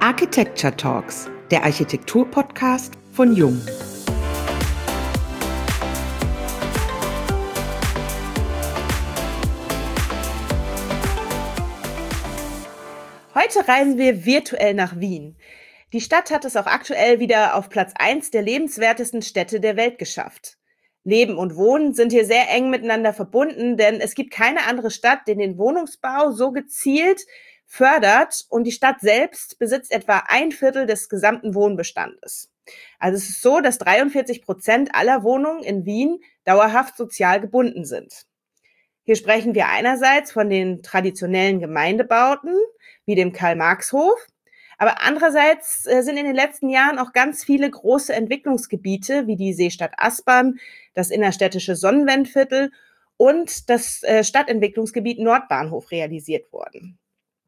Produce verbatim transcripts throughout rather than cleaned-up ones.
Architecture Talks, der Architektur-Podcast von Jung. Heute reisen wir virtuell nach Wien. Die Stadt hat es auch aktuell wieder auf Platz eins der lebenswertesten Städte der Welt geschafft. Leben und Wohnen sind hier sehr eng miteinander verbunden, denn es gibt keine andere Stadt, die den Wohnungsbau so gezielt fördert, und die Stadt selbst besitzt etwa ein Viertel des gesamten Wohnbestandes. Also es ist so, dass dreiundvierzig Prozent aller Wohnungen in Wien dauerhaft sozial gebunden sind. Hier sprechen wir einerseits von den traditionellen Gemeindebauten, wie dem Karl-Marx-Hof, aber andererseits sind in den letzten Jahren auch ganz viele große Entwicklungsgebiete wie die Seestadt Aspern, das innerstädtische Sonnenwendviertel und das Stadtentwicklungsgebiet Nordbahnhof realisiert worden.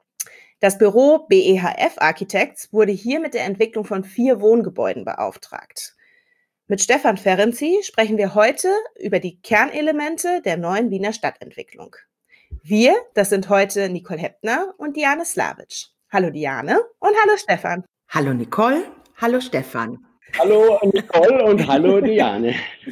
Das Büro B E H F Architects wurde hier mit der Entwicklung von vier Wohngebäuden beauftragt. Mit Stefan Ferenczi sprechen wir heute über die Kernelemente der neuen Wiener Stadtentwicklung. Wir, das sind heute Nicole Heppner und Diane Slavic. Hallo Diane und hallo Stefan. Hallo Nicole, hallo Stefan. Hallo Nicole und hallo Diane.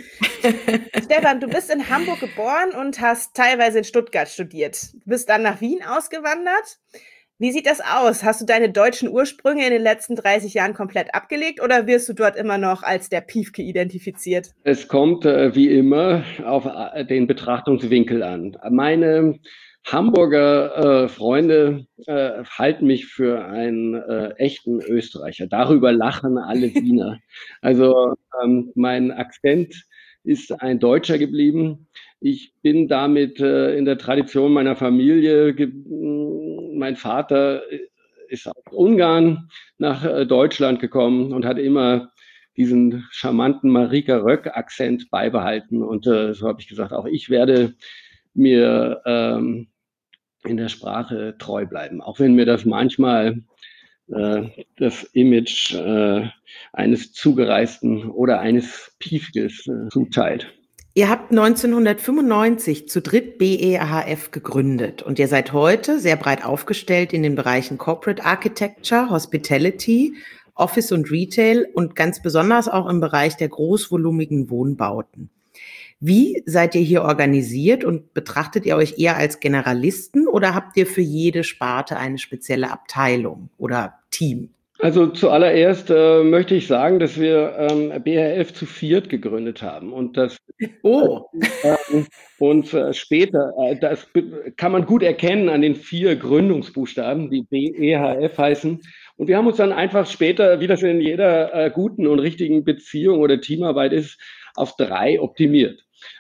Stefan, du bist in Hamburg geboren und hast teilweise in Stuttgart studiert. Du bist dann nach Wien ausgewandert. Wie sieht das aus? Hast du deine deutschen Ursprünge in den letzten dreißig Jahren komplett abgelegt oder wirst du dort immer noch als der Piefke identifiziert? Es kommt äh, wie immer auf äh, den Betrachtungswinkel an. Meine Hamburger äh, Freunde äh, halten mich für einen äh, echten Österreicher. Darüber lachen alle Wiener. Also ähm, mein Akzent ist ein Deutscher geblieben. Ich bin damit äh, in der Tradition meiner Familie, ge- mein Vater ist aus Ungarn nach äh, Deutschland gekommen und hat immer diesen charmanten Marika Röck-Akzent beibehalten. Und äh, so habe ich gesagt, auch ich werde mir ähm, in der Sprache treu bleiben, auch wenn mir das manchmal äh, das Image äh, eines Zugereisten oder eines Piefkes äh, zuteilt. Ihr habt neunzehnhundertfünfundneunzig zu dritt B E H F gegründet und ihr seid heute sehr breit aufgestellt in den Bereichen Corporate Architecture, Hospitality, Office und Retail und ganz besonders auch im Bereich der großvolumigen Wohnbauten. Wie seid ihr hier organisiert und betrachtet ihr euch eher als Generalisten oder habt ihr für jede Sparte eine spezielle Abteilung oder Team? Also zuallererst äh, möchte ich sagen, dass wir ähm, B H F zu viert gegründet haben und das oh. äh, und äh, später, äh, das kann man gut erkennen an den vier Gründungsbuchstaben, die B E H F heißen. Und wir haben uns dann einfach später, wie das in jeder äh, guten und richtigen Beziehung oder Teamarbeit ist, auf drei optimiert.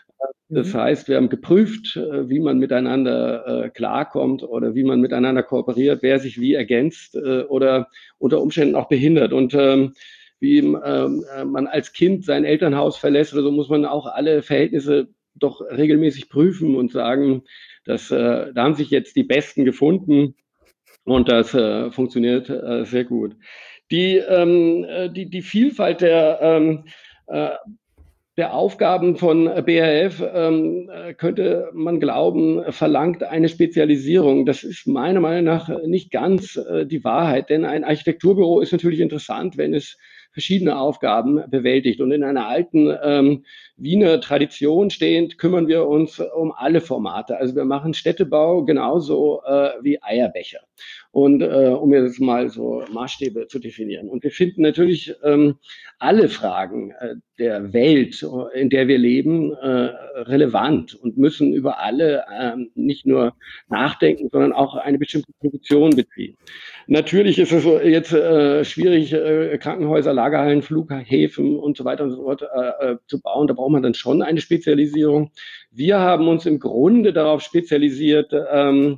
Das heißt, wir haben geprüft, wie man miteinander äh, klarkommt oder wie man miteinander kooperiert, wer sich wie ergänzt äh, oder unter Umständen auch behindert. Und ähm, wie ähm, man als Kind sein Elternhaus verlässt oder so, muss man auch alle Verhältnisse doch regelmäßig prüfen und sagen, dass äh, da haben sich jetzt die Besten gefunden und das äh, funktioniert äh, sehr gut. Die, ähm, die, die Vielfalt der ähm, äh, der Aufgaben von B H F, ähm, könnte man glauben, verlangt eine Spezialisierung. Das ist meiner Meinung nach nicht ganz äh, die Wahrheit, denn ein Architekturbüro ist natürlich interessant, wenn es verschiedene Aufgaben bewältigt. Und in einer alten ähm, Wiener Tradition stehend kümmern wir uns um alle Formate. Also wir machen Städtebau genauso äh, wie Eierbecher. Und äh, um jetzt mal so Maßstäbe zu definieren. Und wir finden natürlich ähm, alle Fragen äh, der Welt, in der wir leben, äh, relevant und müssen über alle äh, nicht nur nachdenken, sondern auch eine bestimmte Position beziehen. Natürlich ist es jetzt äh, schwierig, äh, Krankenhäuser, Lagerhallen, Flughäfen und so weiter und so fort äh, zu bauen. Da braucht man dann schon eine Spezialisierung. Wir haben uns im Grunde darauf spezialisiert, ähm,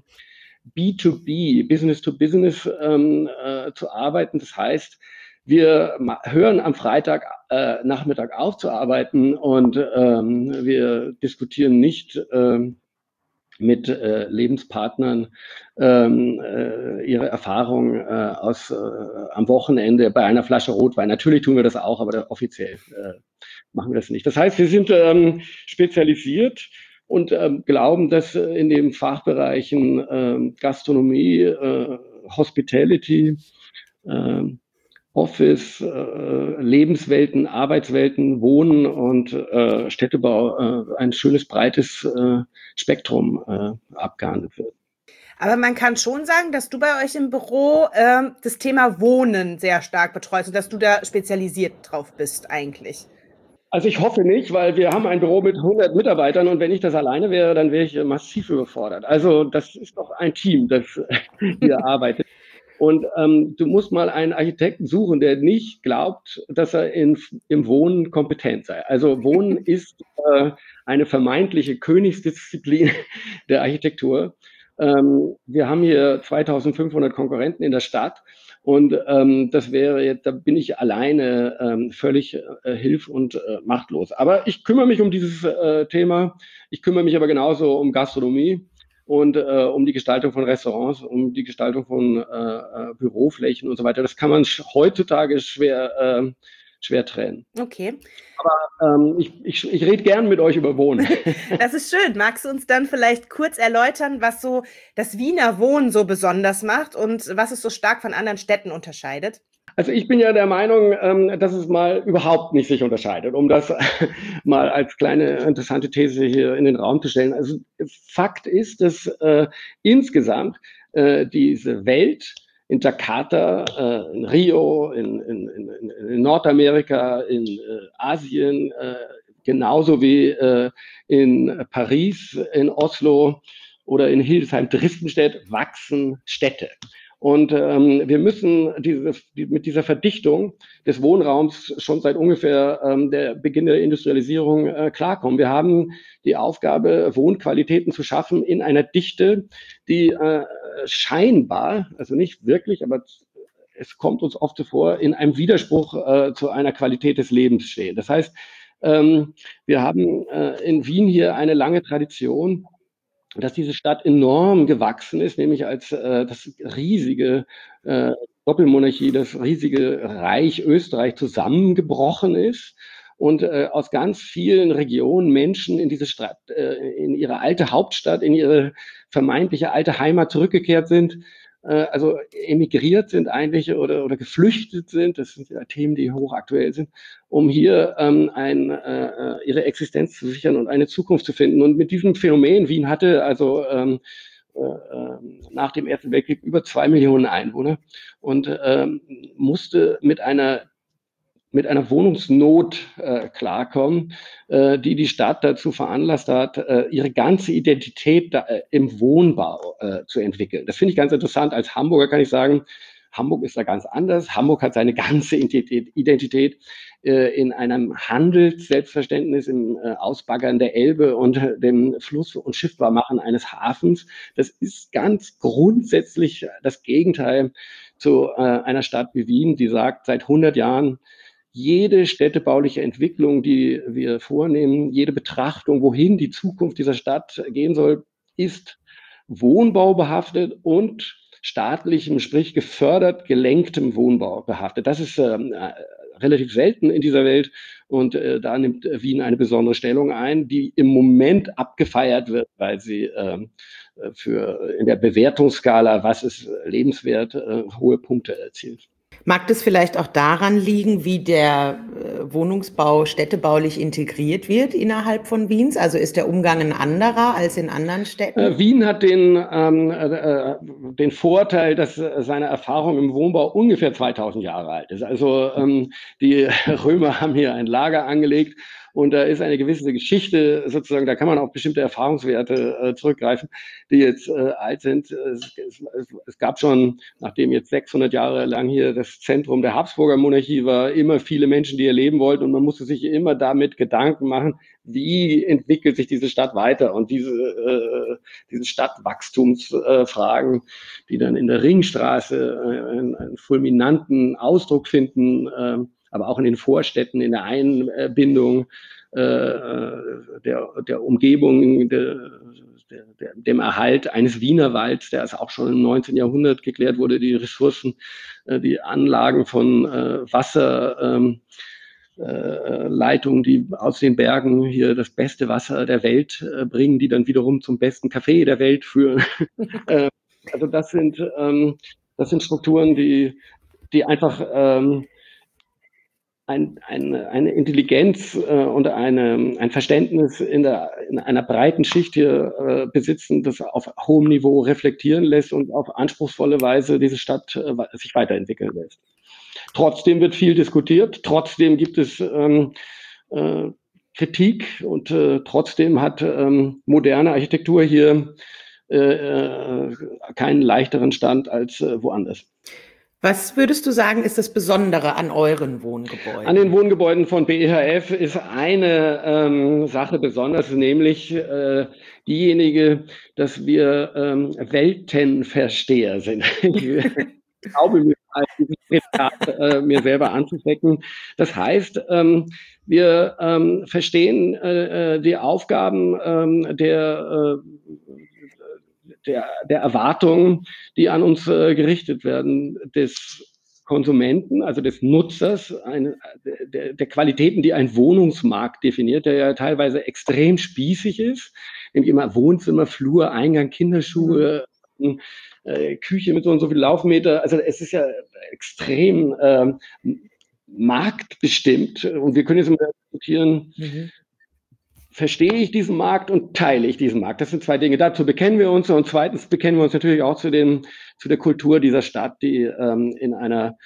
B to B, Business to Business ähm, äh, zu arbeiten. Das heißt, wir hören am Freitag äh, Nachmittag auf zu arbeiten und ähm, wir diskutieren nicht ähm, mit äh, Lebenspartnern ähm, äh, ihre Erfahrungen äh, aus äh, am Wochenende bei einer Flasche Rotwein. Natürlich tun wir das auch, aber offiziell äh, machen wir das nicht. Das heißt, wir sind ähm, spezialisiert und ähm, glauben, dass äh, in den Fachbereichen äh, Gastronomie, äh, Hospitality, äh, Office, äh, Lebenswelten, Arbeitswelten, Wohnen und äh, Städtebau äh, ein schönes, breites äh, Spektrum äh, abgehandelt wird. Aber man kann schon sagen, dass du bei euch im Büro ähm, das Thema Wohnen sehr stark betreust und dass du da spezialisiert drauf bist eigentlich. Also ich hoffe nicht, weil wir haben ein Büro mit hundert Mitarbeitern und wenn ich das alleine wäre, dann wäre ich massiv überfordert. Also das ist doch ein Team, das hier arbeitet. Und ähm, du musst mal einen Architekten suchen, der nicht glaubt, dass er in, im Wohnen kompetent sei. Also Wohnen ist äh, eine vermeintliche Königsdisziplin der Architektur. Ähm, wir haben hier zweitausendfünfhundert Konkurrenten in der Stadt und ähm, das wäre jetzt, da bin ich alleine ähm, völlig äh, hilf- und äh, machtlos. Aber ich kümmere mich um dieses äh, Thema. Ich kümmere mich aber genauso um Gastronomie und äh, um die Gestaltung von Restaurants, um die Gestaltung von äh, Büroflächen und so weiter. Das kann man sch- heutzutage schwer, äh, schwer trennen. Okay. Aber ähm, ich, ich, ich rede gern mit euch über Wohnen. Das ist schön. Magst du uns dann vielleicht kurz erläutern, was so das Wiener Wohnen so besonders macht und was es so stark von anderen Städten unterscheidet? Also ich bin ja der Meinung, ähm, dass es mal überhaupt nicht sich unterscheidet, um das mal als kleine interessante These hier in den Raum zu stellen. Also Fakt ist, dass äh, insgesamt äh, diese Welt in Jakarta, äh, in Rio, in, in, in, in Nordamerika, in äh, Asien, äh, genauso wie äh, in Paris, in Oslo oder in Hildesheim, Dresdenstedt, wachsen Städte. Und ähm, wir müssen diese, die, mit dieser Verdichtung des Wohnraums schon seit ungefähr ähm, der Beginn der Industrialisierung äh, klarkommen. Wir haben die Aufgabe, Wohnqualitäten zu schaffen in einer Dichte, die äh, scheinbar, also nicht wirklich, aber es kommt uns oft so vor, in einem Widerspruch äh, zu einer Qualität des Lebens stehen. Das heißt, ähm, wir haben äh, in Wien hier eine lange Tradition, dass diese Stadt enorm gewachsen ist, nämlich als äh, das riesige äh, Doppelmonarchie, das riesige Reich Österreich zusammengebrochen ist und äh, aus ganz vielen Regionen Menschen in diese Stadt, äh, in ihre alte Hauptstadt, in ihre vermeintliche alte Heimat zurückgekehrt sind, äh, also emigriert sind eigentlich oder, oder geflüchtet sind. Das sind ja Themen, die hochaktuell sind, um hier ähm, ein, äh, ihre Existenz zu sichern und eine Zukunft zu finden. Und mit diesem Phänomen, Wien hatte also ähm, äh, nach dem Ersten Weltkrieg über zwei Millionen Einwohner und ähm, musste mit einer mit einer Wohnungsnot äh, klarkommen, äh, die die Stadt dazu veranlasst hat, äh, ihre ganze Identität da, äh, im Wohnbau äh, zu entwickeln. Das finde ich ganz interessant. Als Hamburger kann ich sagen, Hamburg ist da ganz anders. Hamburg hat seine ganze Identität, Identität äh, in einem Handelsselbstverständnis, im äh, Ausbaggern der Elbe und äh, dem Fluss- und Schiffbarmachen eines Hafens. Das ist ganz grundsätzlich das Gegenteil zu äh, einer Stadt wie Wien, die sagt, seit hundert Jahren, jede städtebauliche Entwicklung, die wir vornehmen, jede Betrachtung, wohin die Zukunft dieser Stadt gehen soll, ist Wohnbau behaftet und staatlichem, sprich gefördert, gelenktem Wohnbau behaftet. Das ist ähm, äh, relativ selten in dieser Welt und äh, da nimmt Wien eine besondere Stellung ein, die im Moment abgefeiert wird, weil sie äh, für in der Bewertungsskala, was ist lebenswert, äh, hohe Punkte erzielt. Mag das vielleicht auch daran liegen, wie der äh, Wohnungsbau städtebaulich integriert wird innerhalb von Wiens? Also ist der Umgang ein anderer als in anderen Städten? Äh, Wien hat den, ähm, äh, den Vorteil, dass seine Erfahrung im Wohnbau ungefähr zweitausend Jahre alt ist. Also ähm, die Römer haben hier ein Lager angelegt und da ist eine gewisse Geschichte sozusagen, da kann man auf bestimmte Erfahrungswerte äh, zurückgreifen, die jetzt äh, alt sind. Es, es, es gab schon, nachdem jetzt sechshundert Jahre lang hier das Zentrum der Habsburger Monarchie war, immer viele Menschen, die hier leben wollten und man musste sich immer damit Gedanken machen, wie entwickelt sich diese Stadt weiter und diese, äh, diese Stadtwachstumsfragen, äh, die dann in der Ringstraße äh, einen, einen fulminanten Ausdruck finden, äh, aber auch in den Vorstädten, in der Einbindung äh, der, der Umgebung, der, der, der, dem Erhalt eines Wienerwalds, der ist auch schon im neunzehnten Jahrhundert geklärt wurde, die Ressourcen, äh, die Anlagen von äh, Wasser, ähm, äh, Leitungen, die aus den Bergen hier das beste Wasser der Welt äh, bringen, die dann wiederum zum besten Kaffee der Welt führen. äh, also das sind, ähm, das sind Strukturen, die die einfach ähm, ein, eine, eine Intelligenz äh, und eine, ein Verständnis in, der, in einer breiten Schicht hier äh, besitzen, das auf hohem Niveau reflektieren lässt und auf anspruchsvolle Weise diese Stadt äh, sich weiterentwickeln lässt. Trotzdem wird viel diskutiert, trotzdem gibt es ähm, äh, Kritik und äh, trotzdem hat ähm, moderne Architektur hier äh, äh, keinen leichteren Stand als äh, woanders. Was würdest du sagen, ist das Besondere an euren Wohngebäuden? An den Wohngebäuden von B E H F ist eine ähm, Sache besonders, nämlich äh, diejenige, dass wir ähm, Weltenversteher sind. Ich glaube, mir, dieses Zitat, äh, mir selber anzustecken. Das heißt, ähm, wir ähm, verstehen äh, die Aufgaben ähm, der äh, Der, der Erwartungen, die an uns äh, gerichtet werden, des Konsumenten, also des Nutzers, eine, der, der Qualitäten, die ein Wohnungsmarkt definiert, der ja teilweise extrem spießig ist, nämlich immer Wohnzimmer, Flur, Eingang, Kinderschuhe, mhm. äh, Küche mit so und so viel Laufmeter. Also es ist ja extrem äh, marktbestimmt und wir können jetzt mal diskutieren, mhm. Verstehe ich diesen Markt und teile ich diesen Markt? Das sind zwei Dinge. Dazu bekennen wir uns und zweitens bekennen wir uns natürlich auch zu, den, zu der Kultur dieser Stadt, die ähm, in einer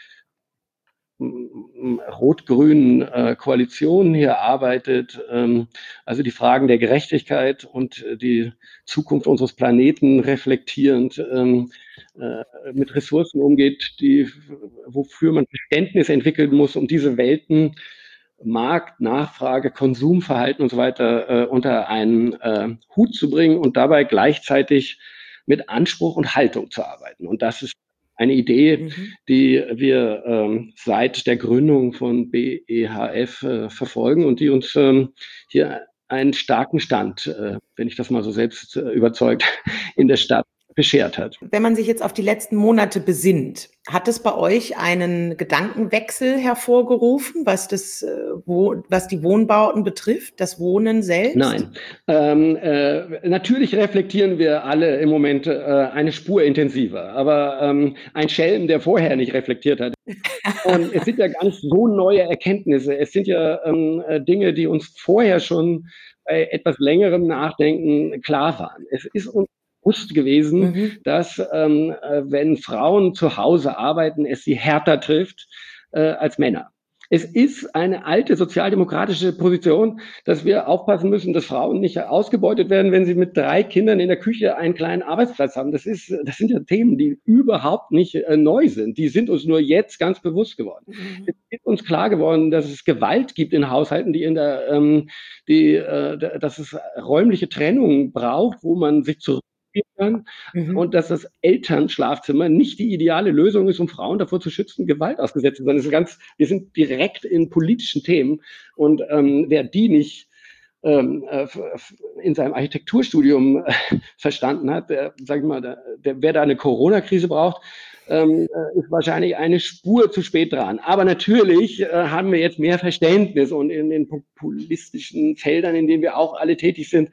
rot-grünen äh, Koalition hier arbeitet. Ähm, also die Fragen der Gerechtigkeit und die Zukunft unseres Planeten reflektierend ähm, äh, mit Ressourcen umgeht, die, wofür man Verständnis entwickeln muss, um diese Welten Markt, Nachfrage, Konsumverhalten und so weiter äh, unter einen äh, Hut zu bringen und dabei gleichzeitig mit Anspruch und Haltung zu arbeiten. Und das ist eine Idee, mhm. die wir ähm, seit der Gründung von B E H F äh, verfolgen und die uns ähm, hier einen starken Stand, äh, wenn ich das mal so selbst äh, überzeugt, in der Stadt beschert hat. Wenn man sich jetzt auf die letzten Monate besinnt, hat es bei euch einen Gedankenwechsel hervorgerufen, was das, wo, was die Wohnbauten betrifft, das Wohnen selbst? Nein. Ähm, äh, natürlich reflektieren wir alle im Moment äh, eine Spur intensiver, aber ähm, ein Schelm, der vorher nicht reflektiert hat. Und es sind ja gar nicht so neue Erkenntnisse. Es sind ja ähm, Dinge, die uns vorher schon bei etwas längerem Nachdenken klar waren. Es ist uns bewusst gewesen, mhm. dass ähm, wenn Frauen zu Hause arbeiten, es sie härter trifft äh, als Männer. Es ist eine alte sozialdemokratische Position, dass wir aufpassen müssen, dass Frauen nicht ausgebeutet werden, wenn sie mit drei Kindern in der Küche einen kleinen Arbeitsplatz haben. Das ist, das sind ja Themen, die überhaupt nicht äh, neu sind. Die sind uns nur jetzt ganz bewusst geworden. Mhm. Es ist uns klar geworden, dass es Gewalt gibt in Haushalten, die in der, ähm, die, äh, dass es räumliche Trennung braucht, wo man sich zurück kann, mhm. und dass das Elternschlafzimmer nicht die ideale Lösung ist, um Frauen davor zu schützen, Gewalt ausgesetzt zu sein. Das ist ganz, wir sind direkt in politischen Themen und ähm, wer die nicht ähm, äh, in seinem Architekturstudium äh, verstanden hat, der, sag ich mal, der, der, wer da eine Corona-Krise braucht, ähm, ist wahrscheinlich eine Spur zu spät dran. Aber natürlich äh, haben wir jetzt mehr Verständnis und in den populistischen Feldern, in denen wir auch alle tätig sind,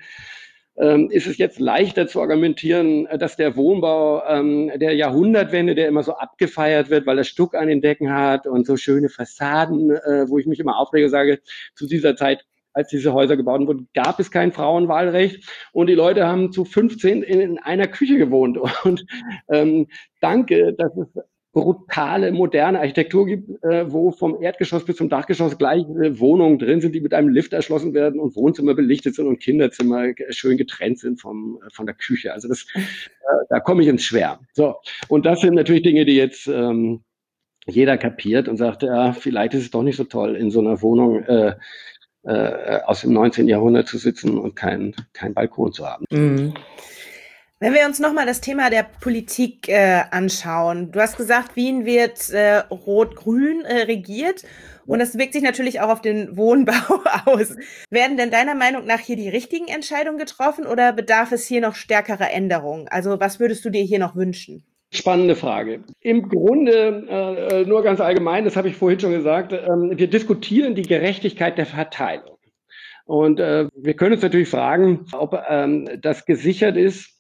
Ähm, ist es jetzt leichter zu argumentieren, dass der Wohnbau ähm, der Jahrhundertwende, der immer so abgefeiert wird, weil er Stuck an den Decken hat und so schöne Fassaden, äh, wo ich mich immer aufrege, sage, zu dieser Zeit, als diese Häuser gebaut wurden, gab es kein Frauenwahlrecht und die Leute haben zu fünfzehn in, in einer Küche gewohnt. Und ähm, danke, dass es brutale, moderne Architektur gibt, äh, wo vom Erdgeschoss bis zum Dachgeschoss gleich äh, Wohnungen drin sind, die mit einem Lift erschlossen werden und Wohnzimmer belichtet sind und Kinderzimmer schön getrennt sind vom, von der Küche. Also das, äh, da komme ich ins Schwärmen. So. Und das sind natürlich Dinge, die jetzt ähm, jeder kapiert und sagt, ja, vielleicht ist es doch nicht so toll, in so einer Wohnung äh, äh, aus dem neunzehnten Jahrhundert zu sitzen und keinen kein Balkon zu haben. Mhm. Wenn wir uns nochmal das Thema der Politik äh, anschauen. Du hast gesagt, Wien wird äh, rot-grün äh, regiert und das wirkt sich natürlich auch auf den Wohnbau aus. Werden denn deiner Meinung nach hier die richtigen Entscheidungen getroffen oder bedarf es hier noch stärkerer Änderungen? Also was würdest du dir hier noch wünschen? Spannende Frage. Im Grunde, äh, nur ganz allgemein, das habe ich vorhin schon gesagt, äh, wir diskutieren die Gerechtigkeit der Verteilung. Und äh, wir können uns natürlich fragen, ob ähm, das gesichert ist,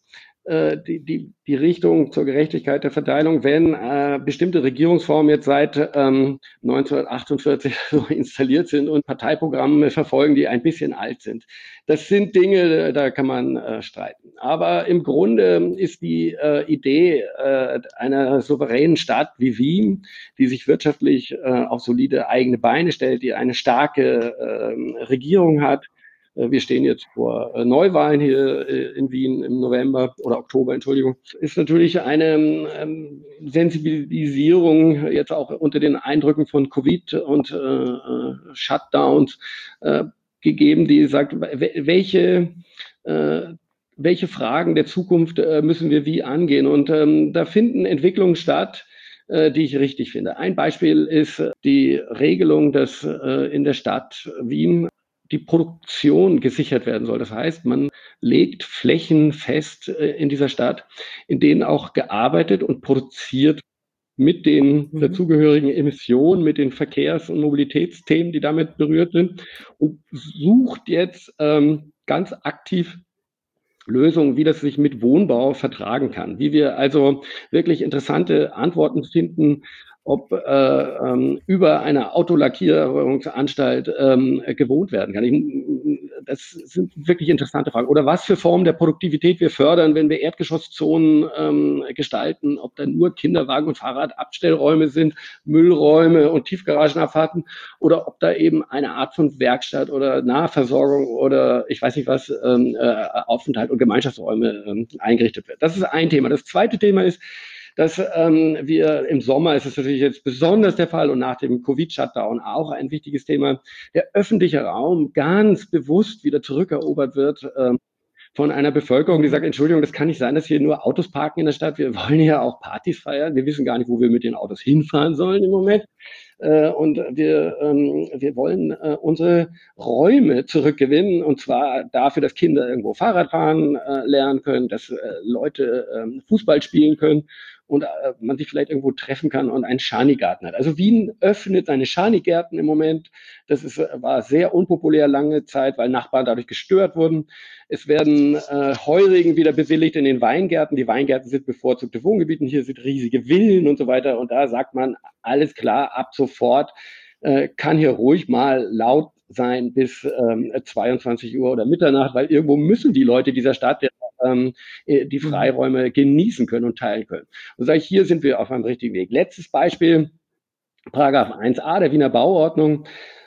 äh, die, die, die Richtung zur Gerechtigkeit der Verteilung, wenn äh, bestimmte Regierungsformen jetzt seit ähm, neunzehnhundertachtundvierzig so installiert sind und Parteiprogramme verfolgen, die ein bisschen alt sind. Das sind Dinge, da kann man äh, streiten. Aber im Grunde ist die äh, Idee äh, einer souveränen Stadt wie Wien, die sich wirtschaftlich äh, auf solide eigene Beine stellt, die eine starke äh, Regierung hat. Wir stehen jetzt vor Neuwahlen hier in Wien im November oder Oktober, Entschuldigung. Ist natürlich eine ähm, Sensibilisierung jetzt auch unter den Eindrücken von Covid und äh, Shutdowns äh, gegeben, die sagt, welche äh, welche Fragen der Zukunft äh, müssen wir wie angehen? Und ähm, da finden Entwicklungen statt, äh, die ich richtig finde. Ein Beispiel ist die Regelung, dass äh, in der Stadt Wien die Produktion gesichert werden soll. Das heißt, man legt Flächen fest äh, in dieser Stadt, in denen auch gearbeitet und produziert mit den mhm. dazugehörigen Emissionen, mit den Verkehrs- und Mobilitätsthemen, die damit berührt sind, und sucht jetzt ähm, ganz aktiv Lösungen, wie das sich mit Wohnbau vertragen kann, wie wir also wirklich interessante Antworten finden, ob äh, ähm, über eine Autolackierungsanstalt ähm, gewohnt werden kann. Ich, das sind wirklich interessante Fragen. Oder was für Formen der Produktivität wir fördern, wenn wir Erdgeschosszonen ähm, gestalten, ob da nur Kinderwagen und Fahrradabstellräume sind, Müllräume und Tiefgaragenabfahrten, oder ob da eben eine Art von Werkstatt oder Nahversorgung oder ich weiß nicht was, ähm, äh, Aufenthalt und Gemeinschaftsräume ähm, eingerichtet wird. Das ist ein Thema. Das zweite Thema ist, dass ähm, wir im Sommer, ist es natürlich jetzt besonders der Fall und nach dem Covid-Shutdown auch ein wichtiges Thema, der öffentliche Raum ganz bewusst wieder zurückerobert wird ähm, von einer Bevölkerung, die sagt, Entschuldigung, das kann nicht sein, dass hier nur Autos parken in der Stadt. Wir wollen ja auch Partys feiern. Wir wissen gar nicht, wo wir mit den Autos hinfahren sollen im Moment. Äh, und wir, ähm, wir wollen äh, unsere Räume zurückgewinnen, und zwar dafür, dass Kinder irgendwo Fahrrad fahren äh, lernen können, dass äh, Leute äh, Fußball spielen können und äh, man sich vielleicht irgendwo treffen kann und einen Schanigarten hat. Also Wien öffnet seine Schanigärten im Moment. Das ist, war sehr unpopulär lange Zeit, weil Nachbarn dadurch gestört wurden. Es werden äh, Heurigen wieder bewilligt in den Weingärten. Die Weingärten sind bevorzugte Wohngebieten. Hier sind riesige Villen und so weiter. Und da sagt man, alles klar, ab sofort äh, kann hier ruhig mal laut sein bis ähm, zweiundzwanzig Uhr oder Mitternacht, weil irgendwo müssen die Leute dieser Stadt ähm, die Freiräume genießen können und teilen können. Und sage ich, hier sind wir auf einem richtigen Weg. Letztes Beispiel, Paragraph eins a der Wiener Bauordnung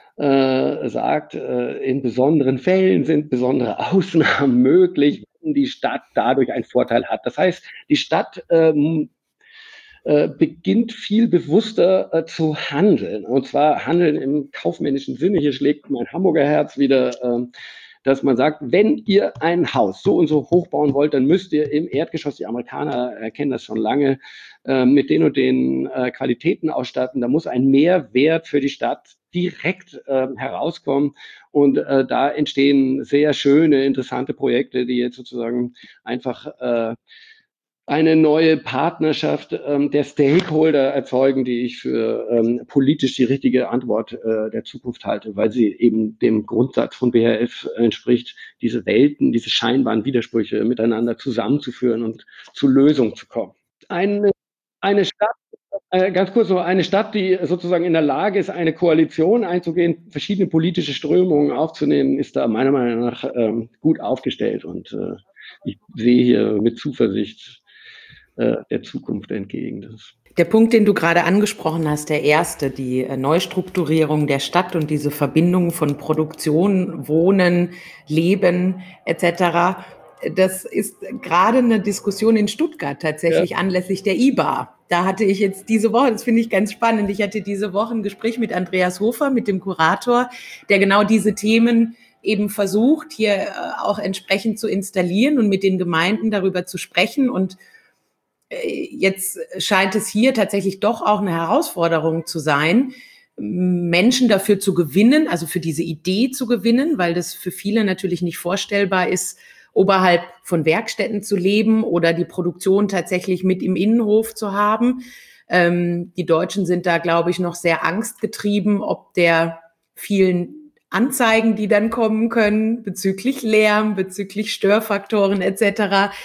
äh, sagt, äh, in besonderen Fällen sind besondere Ausnahmen möglich, wenn die Stadt dadurch einen Vorteil hat. Das heißt, die Stadt ähm, äh, beginnt viel bewusster äh, zu handeln. Und zwar handeln im kaufmännischen Sinne. Hier schlägt mein Hamburger Herz wieder, äh, dass man sagt, wenn ihr ein Haus so und so hochbauen wollt, dann müsst ihr im Erdgeschoss, die Amerikaner äh, kennen das schon lange, äh, mit den und den äh, Qualitäten ausstatten. Da muss ein Mehrwert für die Stadt direkt äh, herauskommen. Und äh, da entstehen sehr schöne, interessante Projekte, die jetzt sozusagen einfach äh, eine neue Partnerschaft ähm, der Stakeholder erzeugen, die ich für ähm, politisch die richtige Antwort äh, der Zukunft halte, weil sie eben dem Grundsatz von B H F entspricht, diese Welten, diese scheinbaren Widersprüche miteinander zusammenzuführen und zu Lösungen zu kommen. Eine, eine Stadt, äh, ganz kurz noch, eine Stadt, die sozusagen in der Lage ist, eine Koalition einzugehen, verschiedene politische Strömungen aufzunehmen, ist da meiner Meinung nach ähm, gut aufgestellt, und äh, ich sehe hier mit Zuversicht der Zukunft entgegen. Das Der Punkt, den du gerade angesprochen hast, der erste, die Neustrukturierung der Stadt und diese Verbindung von Produktion, Wohnen, Leben et cetera, das ist gerade eine Diskussion in Stuttgart tatsächlich ja. anlässlich der I B A. Da hatte ich jetzt diese Woche, das finde ich ganz spannend, ich hatte diese Woche ein Gespräch mit Andreas Hofer, mit dem Kurator, der genau diese Themen eben versucht, hier auch entsprechend zu installieren und mit den Gemeinden darüber zu sprechen. Und jetzt scheint es hier tatsächlich doch auch eine Herausforderung zu sein, Menschen dafür zu gewinnen, also für diese Idee zu gewinnen, weil das für viele natürlich nicht vorstellbar ist, oberhalb von Werkstätten zu leben oder die Produktion tatsächlich mit im Innenhof zu haben. Ähm, die Deutschen sind da, glaube ich, noch sehr angstgetrieben, ob der vielen Anzeigen, die dann kommen können, bezüglich Lärm, bezüglich Störfaktoren et cetera.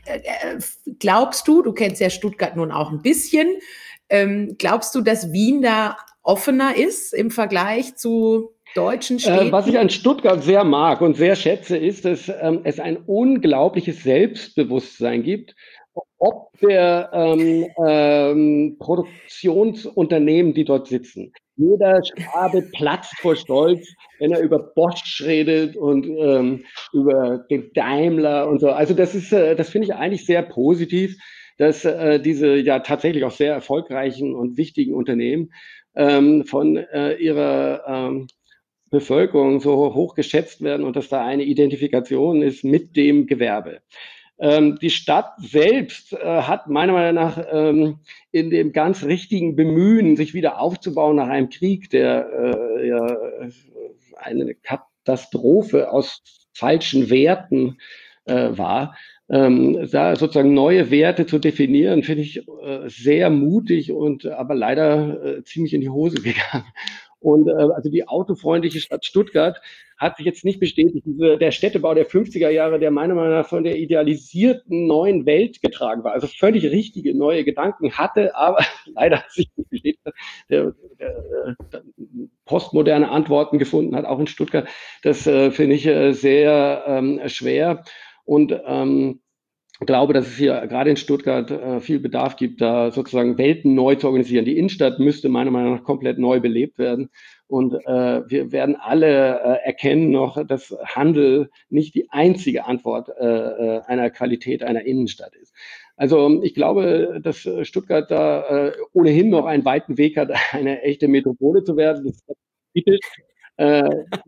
Äh, glaubst du, du kennst ja Stuttgart nun auch ein bisschen, ähm, glaubst du, dass Wien da offener ist im Vergleich zu deutschen Städten? Äh, was ich an Stuttgart sehr mag und sehr schätze, ist, dass ähm, es ein unglaubliches Selbstbewusstsein gibt, ob der ähm, ähm, Produktionsunternehmen, die dort sitzen. Jeder Schwabe platzt vor Stolz, wenn er über Bosch redet und ähm, über den Daimler und so. Also das ist, äh, das finde ich eigentlich sehr positiv, dass äh, diese ja tatsächlich auch sehr erfolgreichen und wichtigen Unternehmen ähm, von äh, ihrer ähm, Bevölkerung so hoch geschätzt werden und dass da eine Identifikation ist mit dem Gewerbe. Ähm, die Stadt selbst äh, hat meiner Meinung nach ähm, in dem ganz richtigen Bemühen, sich wieder aufzubauen nach einem Krieg, der äh, ja, eine Katastrophe aus falschen Werten äh, war, ähm, da sozusagen neue Werte zu definieren, finde ich äh, sehr mutig und aber leider äh, ziemlich in die Hose gegangen. Und äh, also die autofreundliche Stadt Stuttgart hat sich jetzt nicht bestätigt. Diese, der Städtebau der fünfziger Jahre, der meiner Meinung nach von der idealisierten neuen Welt getragen war, also völlig richtige neue Gedanken hatte, aber leider hat sich nicht bestätigt, der, der, der postmoderne Antworten gefunden hat, auch in Stuttgart. Das äh, finde ich äh, sehr ähm, schwer. Und ähm, ich glaube, dass es hier gerade in Stuttgart äh, viel Bedarf gibt, da sozusagen Welten neu zu organisieren. Die Innenstadt müsste meiner Meinung nach komplett neu belebt werden. Und äh, wir werden alle äh, erkennen noch, dass Handel nicht die einzige Antwort äh, einer Qualität einer Innenstadt ist. Also ich glaube, dass Stuttgart da äh, ohnehin noch einen weiten Weg hat, eine echte Metropole zu werden. Das ist Äh,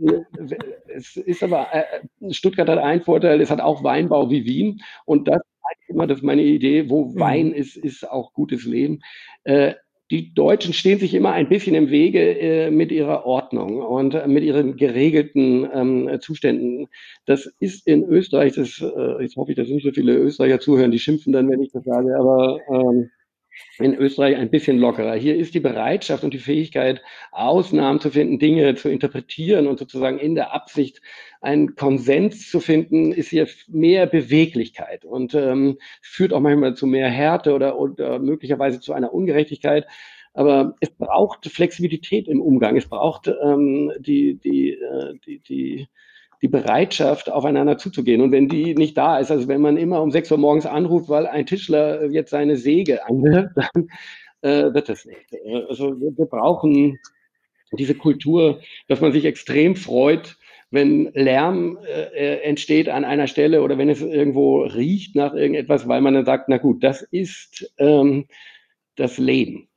es ist aber, äh, Stuttgart hat einen Vorteil, es hat auch Weinbau wie Wien und das ist immer, das ist meine Idee, wo mhm. Wein ist, ist auch gutes Leben. Äh, die Deutschen stehen sich immer ein bisschen im Wege äh, mit ihrer Ordnung und äh, mit ihren geregelten ähm, Zuständen. Das ist in Österreich, das, äh, jetzt hoffe ich, dass nicht so viele Österreicher zuhören, die schimpfen dann, wenn ich das sage, aber ähm, in Österreich ein bisschen lockerer. Hier ist die Bereitschaft und die Fähigkeit, Ausnahmen zu finden, Dinge zu interpretieren und sozusagen in der Absicht einen Konsens zu finden, ist hier mehr Beweglichkeit und ähm, führt auch manchmal zu mehr Härte oder, oder möglicherweise zu einer Ungerechtigkeit. Aber es braucht Flexibilität im Umgang. Es braucht ähm, die, die, äh, die, die die Bereitschaft, aufeinander zuzugehen. Und wenn die nicht da ist, also wenn man immer um sechs Uhr morgens anruft, weil ein Tischler jetzt seine Säge anwirft, dann äh, wird das nicht. Also wir, wir brauchen diese Kultur, dass man sich extrem freut, wenn Lärm äh, entsteht an einer Stelle oder wenn es irgendwo riecht nach irgendetwas, weil man dann sagt, na gut, das ist ähm, das Leben.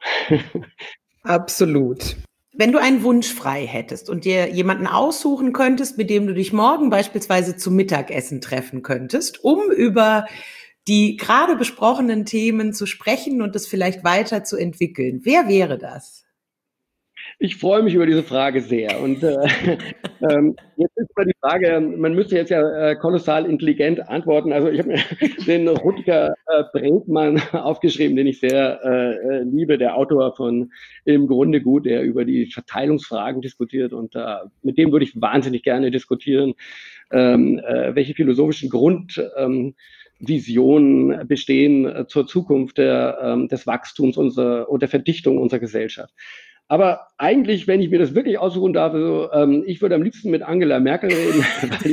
Absolut. Wenn du einen Wunsch frei hättest und dir jemanden aussuchen könntest, mit dem du dich morgen beispielsweise zum Mittagessen treffen könntest, um über die gerade besprochenen Themen zu sprechen und es vielleicht weiterzuentwickeln, wer wäre das? Ich freue mich über diese Frage sehr. Und äh, ähm, jetzt ist mal die Frage, man müsste jetzt ja äh, kolossal intelligent antworten. Also ich habe mir den Rutger äh, Bregmann aufgeschrieben, den ich sehr äh, liebe, der Autor von Im Grunde gut, der über die Verteilungsfragen diskutiert. Und äh, mit dem würde ich wahnsinnig gerne diskutieren, ähm, äh, welche philosophischen Grund ähm, Visionen bestehen äh, zur Zukunft der, ähm, des Wachstums unserer, und der Verdichtung unserer Gesellschaft. Aber eigentlich, wenn ich mir das wirklich aussuchen darf, also, ähm, ich würde am liebsten mit Angela Merkel reden, weil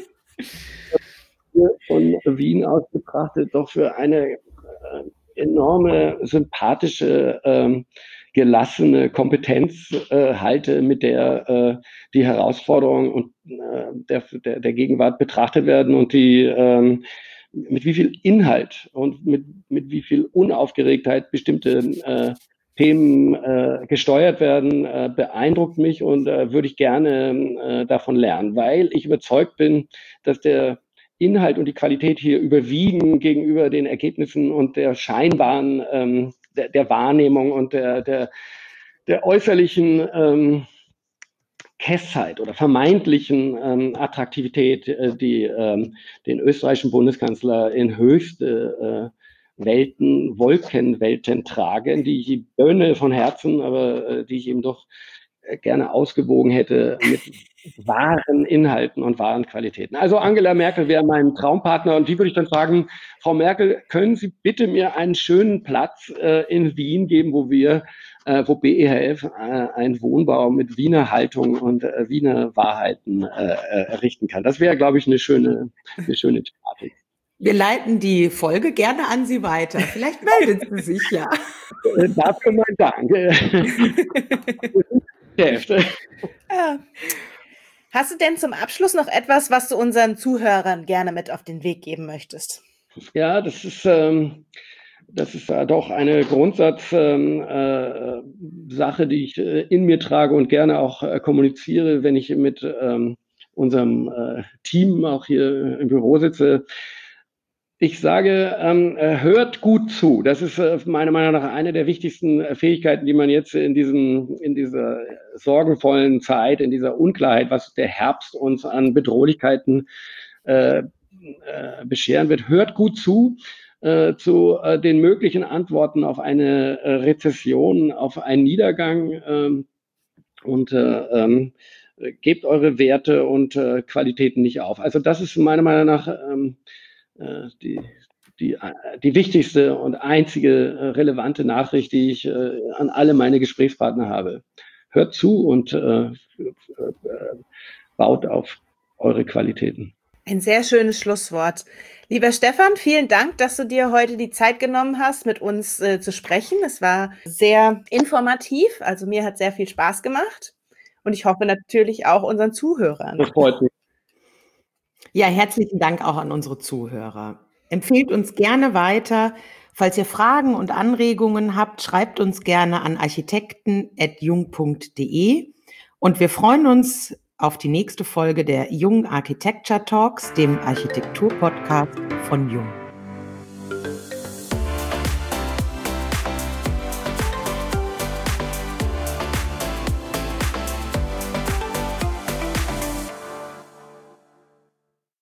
ich von Wien aus betrachtet doch für eine äh, enorme, sympathische, ähm, gelassene Kompetenz äh, halte, mit der äh, die Herausforderungen und äh, der, der, der Gegenwart betrachtet werden und die ähm, mit wie viel Inhalt und mit, mit wie viel Unaufgeregtheit bestimmte äh, Themen äh, gesteuert werden, äh, beeindruckt mich und äh, würde ich gerne äh, davon lernen, weil ich überzeugt bin, dass der Inhalt und die Qualität hier überwiegen gegenüber den Ergebnissen und der scheinbaren, ähm, der, der Wahrnehmung und der, der, der äußerlichen ähm, Kessheit oder vermeintlichen ähm, Attraktivität, äh, die ähm, den österreichischen Bundeskanzler in höchste äh, Welten, Wolkenwelten tragen, die ich ihm gönne von Herzen, aber äh, die ich ihm doch gerne ausgewogen hätte mit wahren Inhalten und wahren Qualitäten. Also Angela Merkel wäre mein Traumpartner und die würde ich dann fragen, Frau Merkel, können Sie bitte mir einen schönen Platz äh, in Wien geben, wo wir, äh, wo B E H F äh, einen Wohnbau mit Wiener Haltung und äh, Wiener Wahrheiten äh, errichten kann. Das wäre, glaube ich, eine schöne, eine schöne Thematik. Wir leiten die Folge gerne an Sie weiter. Vielleicht meldet sie sich ja. Äh, dafür mein Dank. Ja. Hast du denn zum Abschluss noch etwas, was du unseren Zuhörern gerne mit auf den Weg geben möchtest? Ja, das ist, ähm, das ist äh, doch eine Grundsatzsache, äh, die ich äh, in mir trage und gerne auch äh, kommuniziere, wenn ich mit ähm, unserem äh, Team auch hier im Büro sitze. Ich sage, ähm, hört gut zu. Das ist äh, meiner Meinung nach eine der wichtigsten äh, Fähigkeiten, die man jetzt in diesem, in dieser sorgenvollen Zeit, in dieser Unklarheit, was der Herbst uns an Bedrohlichkeiten äh, äh, bescheren wird. Hört gut zu, äh, zu äh, den möglichen Antworten auf eine äh, Rezession, auf einen Niedergang ähm, und äh, ähm, gebt eure Werte und äh, Qualitäten nicht auf. Also das ist meiner Meinung nach ähm, Die, die, die wichtigste und einzige relevante Nachricht, die ich äh, an alle meine Gesprächspartner habe. Hört zu und äh, baut auf eure Qualitäten. Ein sehr schönes Schlusswort. Lieber Stefan, vielen Dank, dass du dir heute die Zeit genommen hast, mit uns äh, zu sprechen. Es war sehr informativ, also mir hat sehr viel Spaß gemacht und ich hoffe natürlich auch unseren Zuhörern. Das freut mich. Ja, herzlichen Dank auch an unsere Zuhörer. Empfehlt uns gerne weiter. Falls ihr Fragen und Anregungen habt, schreibt uns gerne an architekten at jung punkt de und wir freuen uns auf die nächste Folge der Jung Architecture Talks, dem Architektur-Podcast von Jung.